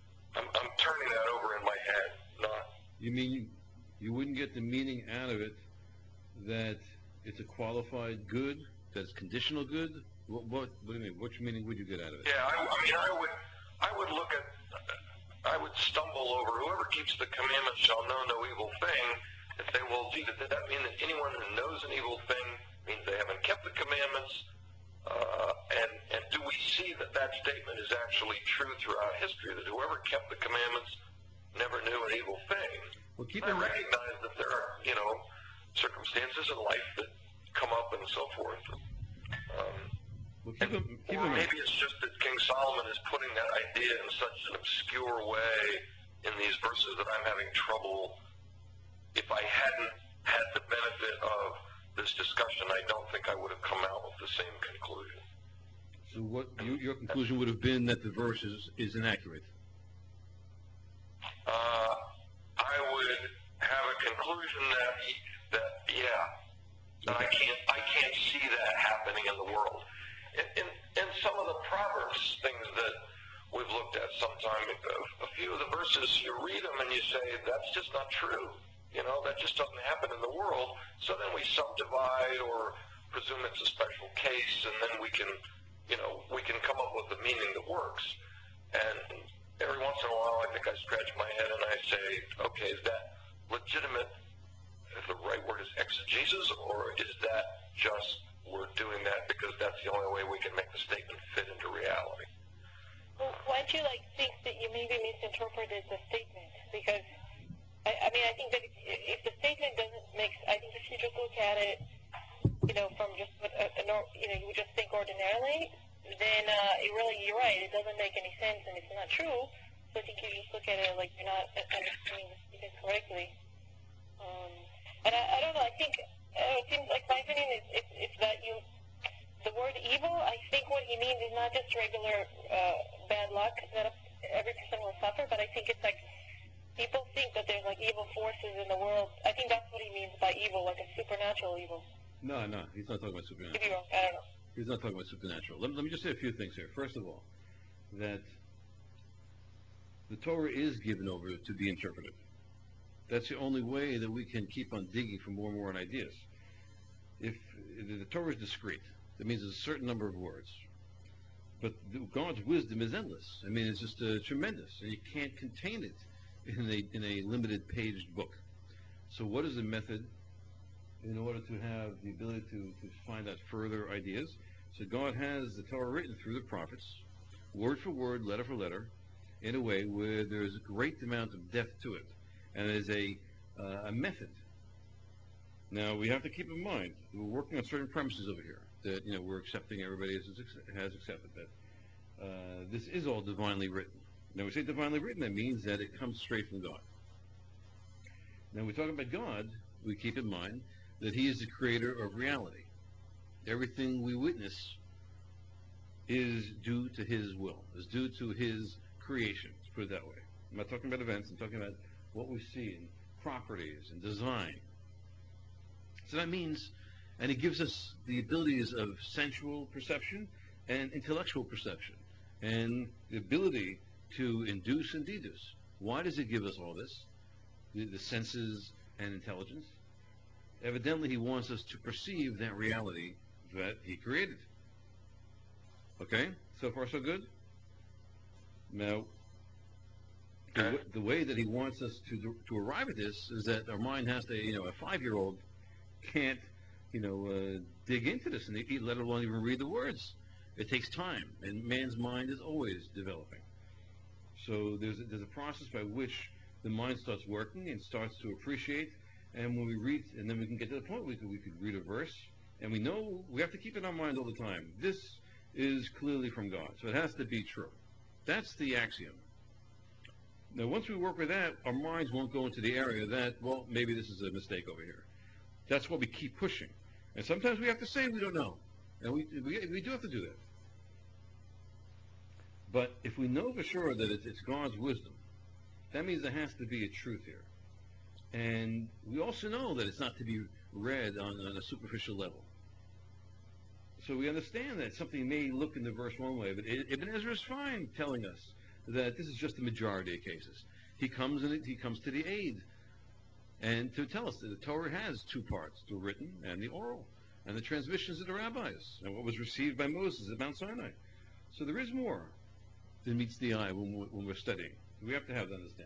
You mean you wouldn't get the meaning out of it that it's a qualified good, that it's conditional good? What, what, what do you mean? Which meaning would you get out of it? Yeah, I, I mean, I would, I would look at, I would stumble over whoever keeps the commandments shall know no evil thing, and say, well, gee, does that mean that anyone who knows an evil thing means they haven't kept the commandments? Uh, and, and do we see that that statement is actually true throughout history, that whoever kept the commandments never knew an evil thing? Well, keep I in mind. recognize that there are, you know, circumstances in life that come up and so forth. Um, Well, keep, in, keep or in mind. maybe it's just that King Solomon is putting that idea in such an obscure way in these verses that I'm having trouble. If I hadn't had the benefit of this discussion, I don't think I would have come out with the same conclusion. So what you, your conclusion would have been that the verse is, is inaccurate? Uh, I would have a conclusion that, that yeah, that I can't, I can't see that happening in the world. In, in, in some of the Proverbs, things that we've looked at sometime, a, a few of the verses, you read them and you say, that's just not true. You know, that just doesn't happen in the world. So then we subdivide or presume it's a special case, and then we can, you know, we can come up with the meaning that works. And every once in a while, I think I scratch my head and I say, okay, is that legitimate, if the right word is exegesis, or is that just we're doing that because that's the only way we can make the statement fit into reality? Well, why don't you like think that you maybe misinterpreted the statement? Because I, I mean, I think that if, if the statement doesn't make, I think if you just look at it, you know, from just what a, a, you know, you would just think ordinarily, then uh, it really, you're right, it doesn't make any sense and it's not true. So I think you just look at it like you're not understanding the statement correctly. Um, and I, I don't know, I think, uh, it seems like my opinion is, is, is that you, the word evil, I think what he means is not just regular uh, bad luck that every person will suffer, but I think it's like people think that there's like evil forces in the world. I think that's what he means by evil, like a supernatural evil. No, no, he's not talking about supernatural. Maybe wrong, I don't know. He's not talking about supernatural. Let, let me just say a few things here. First of all, that the Torah is given over to be interpreted. That's the only way that we can keep on digging for more and more ideas. If the Torah is discrete, that means there's a certain number of words. But God's wisdom is endless. I mean, it's just uh, tremendous, and you can't contain it in a in a limited paged book. So what is the method in order to have the ability to, to find out further ideas? So God has the Torah written through the prophets, word for word, letter for letter, in a way where there's a great amount of depth to it, and there's a uh, a method. Now we have to keep in mind we're working on certain premises over here that you know we're accepting everybody has, has accepted that uh, this is all divinely written. Now we say divinely written, that means that it comes straight from God. Now when we talk about God, we keep in mind that He is the creator of reality. Everything we witness is due to His will, is due to His creation, let's put it that way. I'm not talking about events, I'm talking about what we see in properties and design. So that means, and He gives us the abilities of sensual perception and intellectual perception, and the ability to induce and deduce. Why does He give us all this? The, the senses and intelligence. Evidently, He wants us to perceive that reality that He created. Okay? So far, so good? Now, the, w- the way that He wants us to to arrive at this is that our mind has to, you know, a five-year-old can't, you know, uh, dig into this, and they, let alone even read the words. It takes time, and man's mind is always developing. So there's a, there's a process by which the mind starts working and starts to appreciate. And when we read, and then we can get to the point we could, we could read a verse, and we know we have to keep it in our mind all the time. This is clearly from God, so it has to be true. That's the axiom. Now, once we work with that, our minds won't go into the area that, well, maybe this is a mistake over here. That's what we keep pushing. And sometimes we have to say we don't know, and we we, we do have to do that. But if we know for sure that it's, it's God's wisdom, that means there has to be a truth here. And we also know that it's not to be read on, on a superficial level. So we understand that something may look in the verse one way, but Ibn Ezra is fine telling us that this is just the majority of cases. He comes and he comes to the aid and to tell us that the Torah has two parts, the written and the oral, and the transmissions of the rabbis, and what was received by Moses at Mount Sinai. So there is more than meets the eye when we're, when we're studying. We have to have that understand.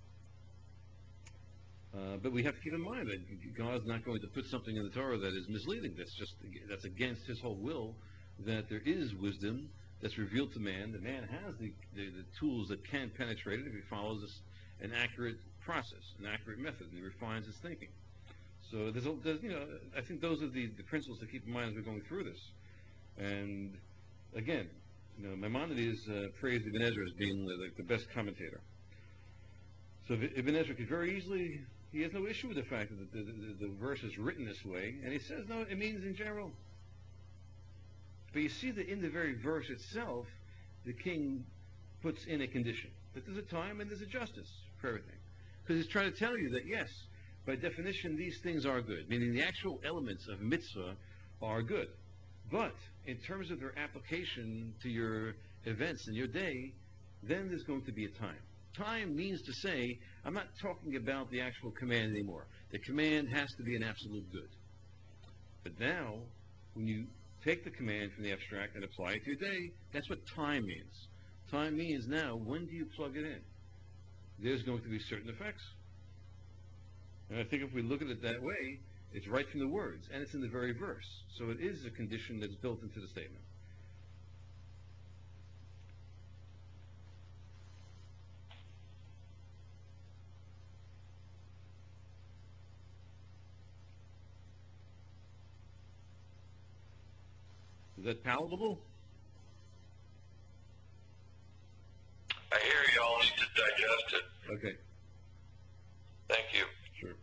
Uh, but we have to keep in mind that God's not going to put something in the Torah that is misleading. That's just that's against His whole will. That there is wisdom that's revealed to man. That man has the, the, the tools that can penetrate it if he follows this, an accurate process, an accurate method, and he refines his thinking. So there's, a, there's you know, I think those are the, the principles to keep in mind as we're going through this. And again, you know, Maimonides uh, praised Ibn Ezra as being the, the best commentator. So Ibn Ezra could very easily, he has no issue with the fact that the, the, the verse is written this way, and he says, no, it means in general. But you see that in the very verse itself, the king puts in a condition, that there's a time and there's a justice for everything. Because he's trying to tell you that, yes, by definition, these things are good, meaning the actual elements of mitzvah are good. But in terms of their application to your events in your day, then there's going to be a time. Time means to say, I'm not talking about the actual command anymore. The command has to be an absolute good. But now, when you take the command from the abstract and apply it to your day, that's what time means. Time means now, when do you plug it in? There's going to be certain effects. And I think if we look at it that way, it's right from the words, and it's in the very verse. So it is a condition that's built into the statement. Is that palatable? I hear y'all need to digest it. Okay. Thank you. Sure.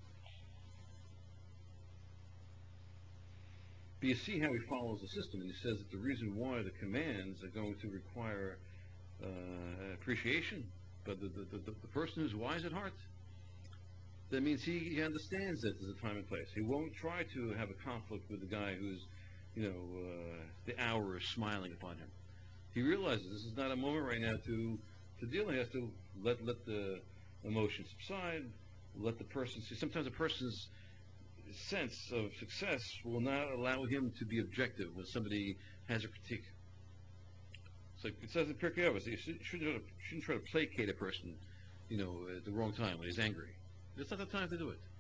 But you see how he follows the system, and he says that the reason why the commands are going to require uh, appreciation, but the, the, the, the person who's wise at heart, that means he, he understands that there's a time and place. He won't try to have a conflict with the guy who's, you know, uh, the hour is smiling upon him. He realizes this is not a moment right now to, to deal. He has to let, let the emotion subside, let the person see. Sometimes a person's sense of success will not allow him to be objective when somebody has a critique. So it says in Pirkei Avos, you shouldn't, shouldn't, shouldn't try to placate a person, you know, at the wrong time when he's angry. It's not the time to do it.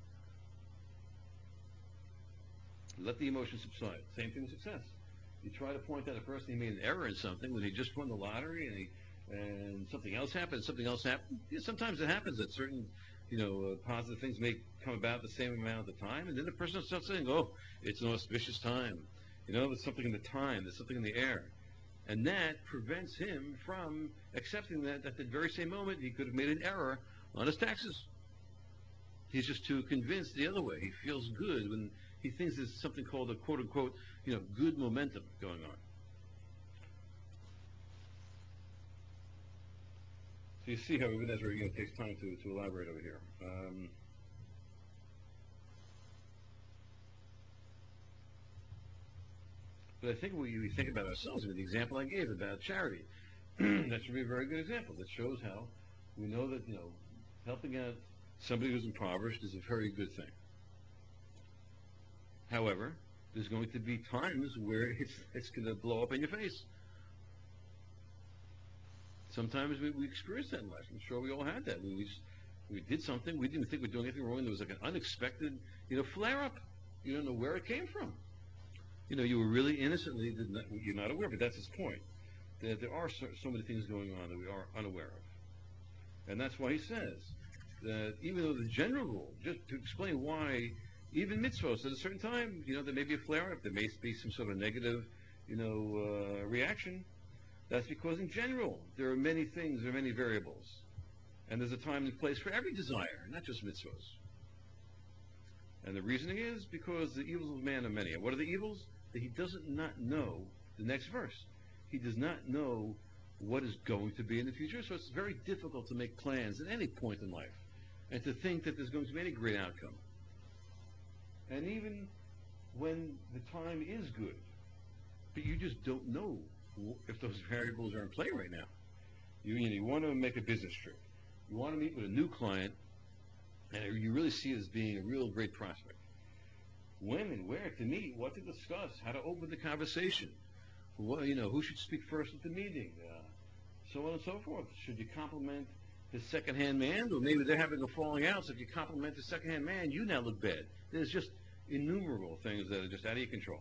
Let the emotion subside. Same thing with success. You try to point out a person he made an error in something when he just won the lottery and he, and something else happened, something else happened. Yeah, sometimes it happens that certain, you know, uh, positive things may come about the same amount of time, and then the person starts saying, oh, it's an auspicious time. You know, there's something in the time, there's something in the air. And that prevents him from accepting that at the very same moment he could have made an error on his taxes. He's just too convinced the other way. He feels good when he thinks there's something called a quote-unquote, you know, good momentum going on. So you see how Ibn Ezra, you know, takes time to, to elaborate over here. Um, but I think we, we think about ourselves with the example I gave about charity. That should be a very good example. That shows how we know that, you know, helping out somebody who's impoverished is a very good thing. However, there's going to be times where it's, it's going to blow up in your face. Sometimes we, we experience that in life. I'm sure we all had that. We, we, just, we did something, we didn't think we were doing anything wrong, there was like an unexpected, you know, flare-up. You don't know where it came from. You know, you were really innocently, did not, you're not aware, but that's his point. That there are so, so many things going on that we are unaware of. And that's why he says that even though the general rule, just to explain why even mitzvahs at a certain time, you know, there may be a flare-up, there may be some sort of negative, you know, uh, reaction. That's because in general, there are many things, there are many variables. And there's a time and place for every desire, not just mitzvahs. And the reasoning is because the evils of man are many. And what are the evils? That he doesn't not know the next verse. He does not know what is going to be in the future, so it's very difficult to make plans at any point in life and to think that there's going to be any great outcome. And even when the time is good, but you just don't know if those variables are in play right now. You, you know, you want to make a business trip. You want to meet with a new client, And you really see it as being a real great prospect. When and where to meet, what to discuss, how to open the conversation, well, you know, who should speak first at the meeting, uh, so on and so forth. Should you compliment his second-hand man, or maybe they're having a falling out, so if you compliment the second-hand man, you now look bad. There's just innumerable things that are just out of your control.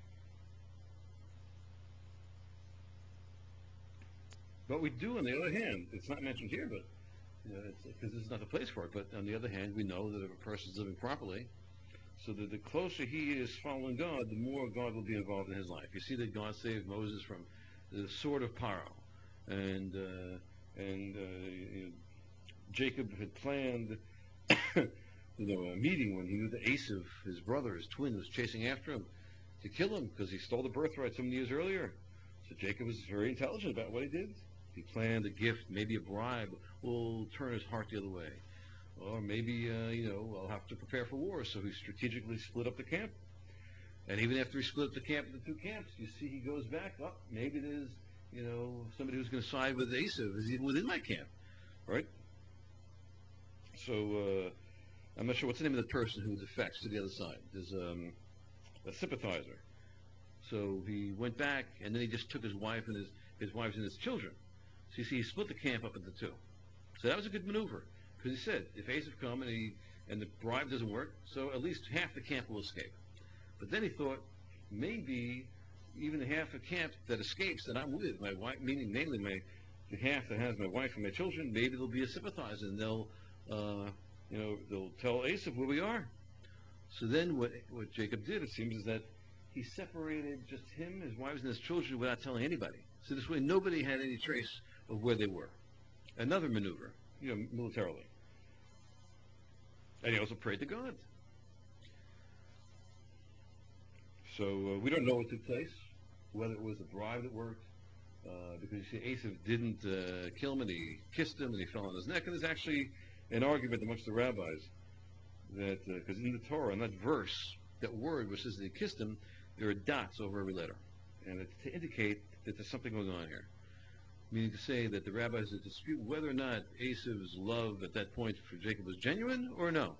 But we do, on the other hand, it's not mentioned here, but you know, because this is not the place for it, but on the other hand, we know that if a person's living properly, so that the closer he is following God, the more God will be involved in his life. You see that God saved Moses from the sword of Paro, and uh, and uh, you know, Jacob had planned, you know, a meeting when he knew that Esav, his brother, his twin, was chasing after him to kill him because he stole the birthright so many years earlier. So Jacob was very intelligent about what he did. He planned a gift, maybe a bribe, will turn his heart the other way. Or maybe, uh, you know, I'll have to prepare for war. So he strategically split up the camp. And even after he split up the camp into two camps, you see he goes back up. Maybe there's, you know, somebody who's going to side with Esav is even within my camp, right? So uh, I'm not sure what's the name of the person who defects to the other side. There's um, a sympathizer. So he went back, and then he just took his wife and his, his wives and his children. So you see, he split the camp up into two. So that was a good maneuver. Because he said, if Esav come and, he, and the bribe doesn't work, so at least half the camp will escape. But then he thought, maybe even the half the camp that escapes that I'm with, my wife, meaning mainly my, the half that has my wife and my children, maybe they'll be a sympathizer, and they'll, uh, you know, they'll tell Esav where we are. So then what, what Jacob did, it seems, is that he separated just him, his wives, and his children without telling anybody. So this way nobody had any trace of where they were. Another maneuver, you know, militarily. And he also prayed to God. So uh, we don't know what took place, whether it was a bribe that worked, uh, because you see Esav didn't uh, kill him, and he kissed him, and he fell on his neck. And there's actually an argument amongst the rabbis that, because uh, in the Torah, in that verse, that word which says that he kissed him, there are dots over every letter. And it's to indicate that there's something going on here. Meaning to say that the rabbis dispute whether or not Esav's love at that point for Jacob was genuine or no.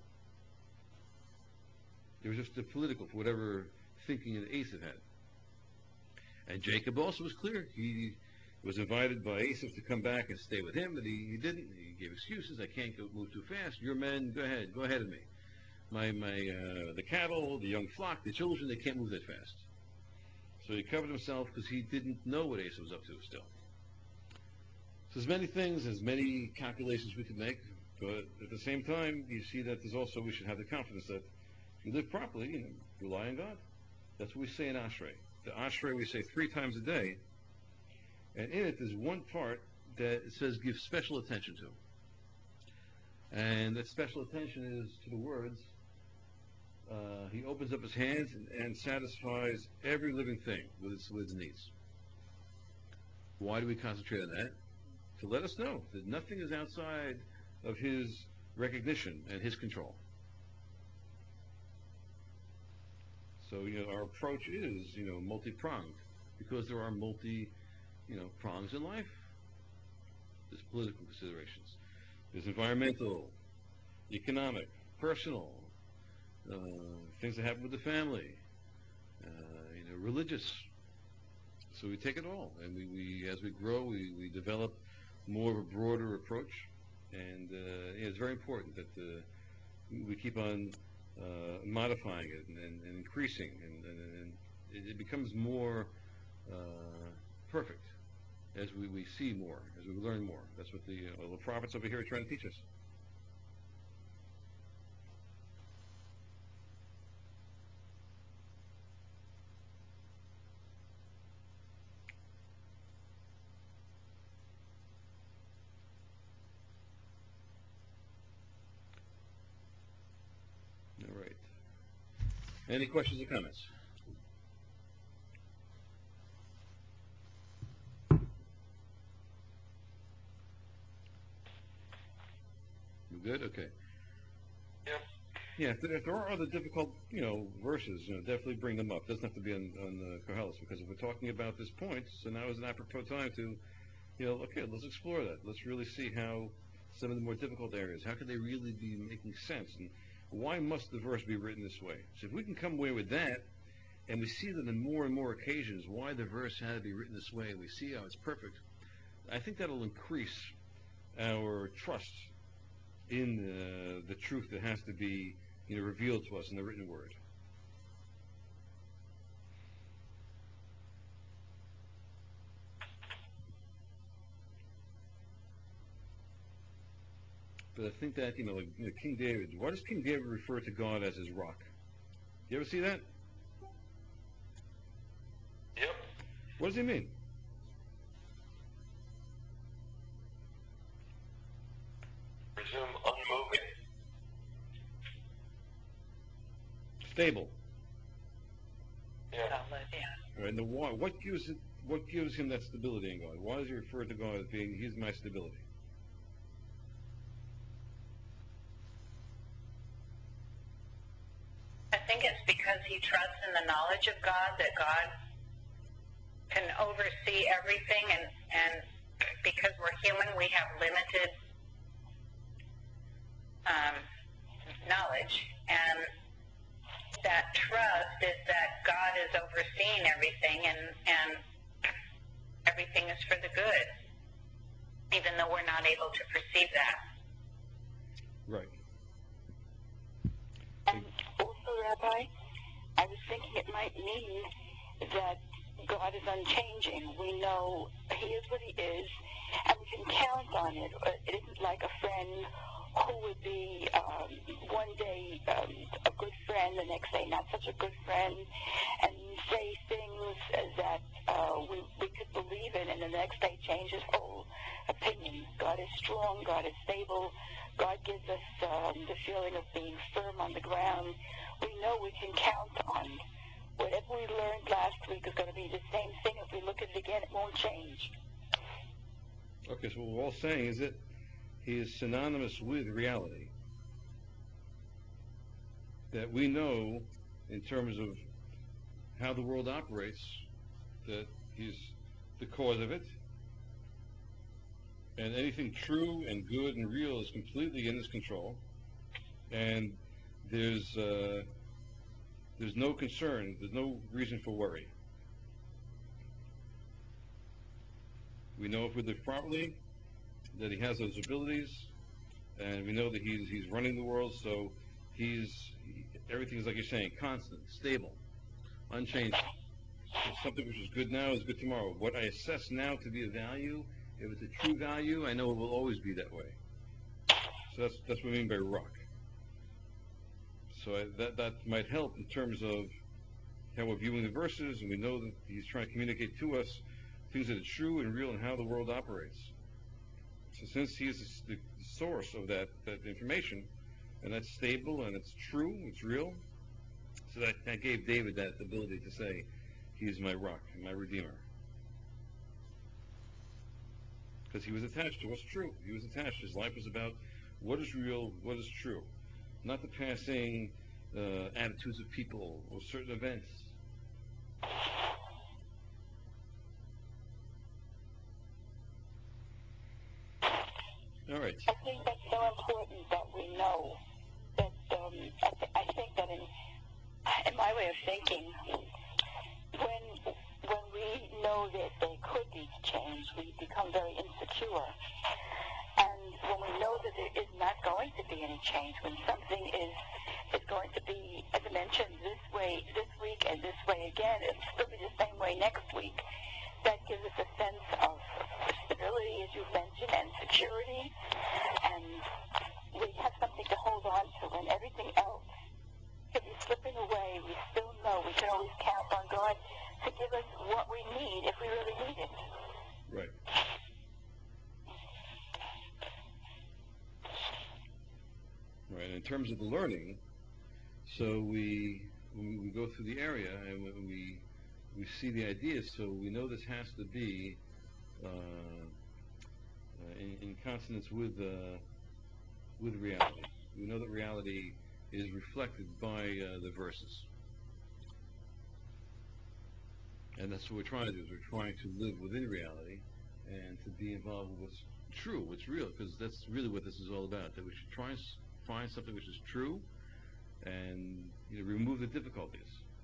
It was just a political, for whatever thinking that Esav had. And Jacob also was clear. He was invited by Esav to come back and stay with him, but he, he didn't. He gave excuses. I can't go move too fast. Your men, go ahead. Go ahead of me. My, my, uh, the cattle, the young flock, the children, they can't move that fast. So he covered himself because he didn't know what Esav was up to still. So there's many things, there's many calculations we could make, but at the same time, you see that there's also, we should have the confidence that if you live properly, you know, rely on God. That's what we say in Ashrei. The Ashrei we say three times a day, and in it there's one part that it says give special attention to. And that special attention is to the words, uh, he opens up his hands and, and satisfies every living thing with its, with its needs. Why do we concentrate on that? To let us know that nothing is outside of his recognition and his control. So, you know, our approach is, you know, multi-pronged because there are multi, you know, prongs in life. There's political considerations. There's environmental, economic, personal, uh, things that happen with the family, uh, you know, religious. So we take it all, and we, we as we grow, we, we develop more of a broader approach, and uh, yeah, it's very important that uh, we keep on uh, modifying it and, and, and increasing, and, and, and it, it becomes more uh, perfect as we, we see more, as we learn more. That's what the, uh, the prophets over here are trying to teach us. All right. Any questions or comments? You good? Okay. Yeah. Yeah, if there, if there are other difficult, you know, verses, you know, definitely bring them up. It doesn't have to be on, on uh, Koheles, because if we're talking about this point, so now is an apropos time to, you know, okay, let's explore that. Let's really see how some of the more difficult areas. How could they really be making sense? And why must the verse be written this way? So if we can come away with that, and we see that on more and more occasions why the verse had to be written this way, and we see how it's perfect, I think that'll increase our trust in uh, the truth that has to be, you know, revealed to us in the written word. But I think that, you know, like, you know, King David, why does King David refer to God as his rock? You ever see that? Yep. What does he mean? Presume unmoving. Stable. Yeah. Right, and the why, what gives it, what gives him that stability in God? Why does he refer to God as being, he's my stability? I think it's because he trusts in the knowledge of God, that God can oversee everything, and, and because we're human, we have limited um, knowledge, and that trust is that God is overseeing everything, and, and everything is for the good, even though we're not able to perceive that. Right. And also, Rabbi, I was thinking it might mean that God is unchanging. We know He is what He is, and we can count on it. It isn't like a friend who would be um, one day um, a good friend, the next day not such a good friend, and say things that uh, we, we could believe in, and the next day change his whole opinion. God is strong. God is stable. God gives us um, the feeling of being firm on the ground. We know we can count on whatever we learned last week is going to be the same thing. If we look at it again, it won't change. Okay, so what we're all saying is that he is synonymous with reality. That we know, in terms of how the world operates, that he's the cause of it. And anything true and good and real is completely in his control. And there's uh, there's no concern, there's no reason for worry. We know if we live properly, that he has those abilities, and we know that he's he's running the world, so he's everything's, like you're saying, constant, stable, unchanging. If something which is good now is good tomorrow. What I assess now to be a value, if it's a true value, I know it will always be that way. So that's that's what I mean by rock. So I, that that might help in terms of how we're viewing the verses, and we know that he's trying to communicate to us things that are true and real and how the world operates. So since he is the, the source of that, that information, and that's stable and it's true, it's real, so that, that gave David that ability to say, he's my rock, my redeemer. Because he was attached to what's true. He was attached. His life was about what is real, what is true. Not the passing uh, attitudes of people or certain events. All right. I think that's so important that we know that. Um, I, th- I think that in in my way of thinking, when when we know that there could be change, we become very insecure. And when we know that there is not going to be any change, when something is is going to be, as I mentioned, this way this week and this way again, it'll still be the same way next week. That gives us a sense of stability, as you mentioned, and security, and we have something to hold on to. When everything else could be slipping away, we still know we can always count on God to give us what we need if we really need it. Right. Right. In terms of the learning, so we we, we go through the area and we we see the ideas, so we know this has to be uh, uh, in, in consonance with uh, with reality. We know that reality is reflected by uh, the verses, and that's what we're trying to do. Is we're trying to live within reality and to be involved with what's true, what's real, because that's really what this is all about, that we should try and s- find something which is true and, you know, remove the difficulties.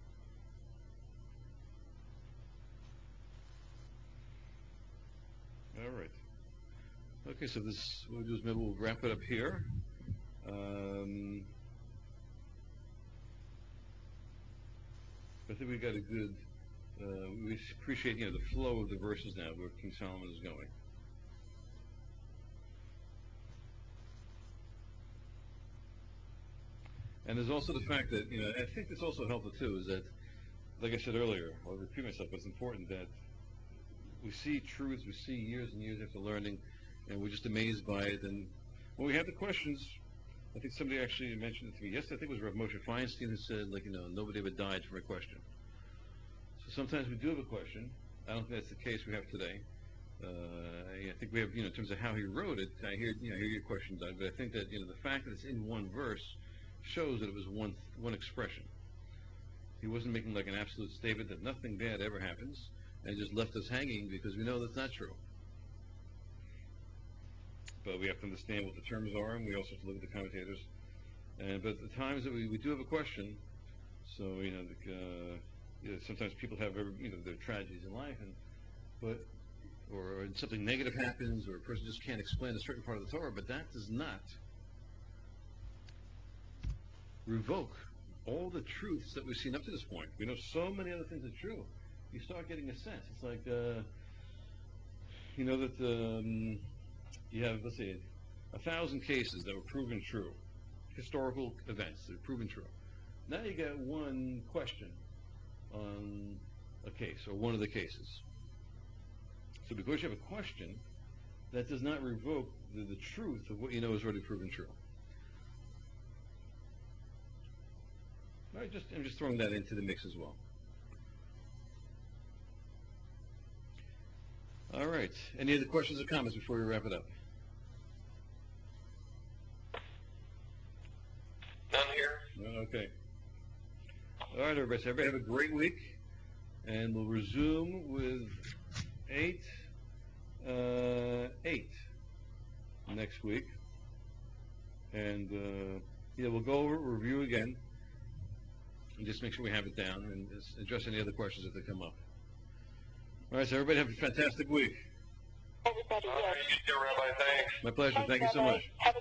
All right. Okay, so this, what we'll do is maybe we'll wrap it up here. Um, I think we got a good, uh, we appreciate, you know, the flow of the verses now, where King Solomon is going. And there's also the fact that, you know, I think this also helpful too, is that, like I said earlier, I'll repeat myself, but it's important that we see truths, we see years and years after learning, and we're just amazed by it. And when we have the questions, I think somebody actually mentioned it to me yesterday, I think it was Rav Moshe Feinstein, who said, like, you know, nobody ever died from a question. So sometimes we do have a question. I don't think that's the case we have today. Uh, I think we have, you know, in terms of how he wrote it, I hear, you know, I hear your question, Doug, but I think that, you know, the fact that it's in one verse shows that it was one one expression. He wasn't making like an absolute statement that nothing bad ever happens, and just left us hanging, because we know that's not true. But we have to understand what the terms are, and we also have to look at the commentators. And but the times that we, we do have a question, so you know, the, uh, you know, sometimes people have you know their tragedies in life, and but or something negative happens, or a person just can't explain a certain part of the Torah, but that does not revoke all the truths that we've seen up to this point. We know so many other things are true. You start getting a sense. It's like, uh, you know, that um, you have, let's say, a thousand cases that were proven true, historical events that were proven true. Now you got one question on a case, or one of the cases. So because you have a question, that does not revoke the, the truth of what you know is already proven true. All right, just, I'm just throwing that into the mix as well. All right. Any other questions or comments before we wrap it up? None here. Okay. All right, everybody. So everybody have a great week, and we'll resume with eight, uh, eight next week, and uh, yeah, we'll go over review again, and just make sure we have it down, and just address any other questions if they come up. All right. So everybody have a fantastic week. Everybody, All right, yes. you too, Rabbi. Thanks. My pleasure. Thanks, Thank you so Rabbi. much. Have